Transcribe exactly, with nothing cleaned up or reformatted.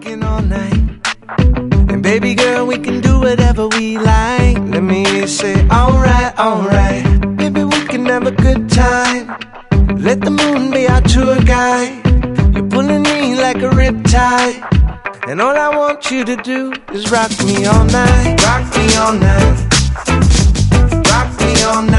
rocking all night. And baby girl, we can do whatever we like. Let me hear you say, alright, alright. Baby, we can have a good time. Let the moon be our tour guide. You're pulling me like a riptide, and all I want you to do is rock me all night. Rock me all night. Rock me all night.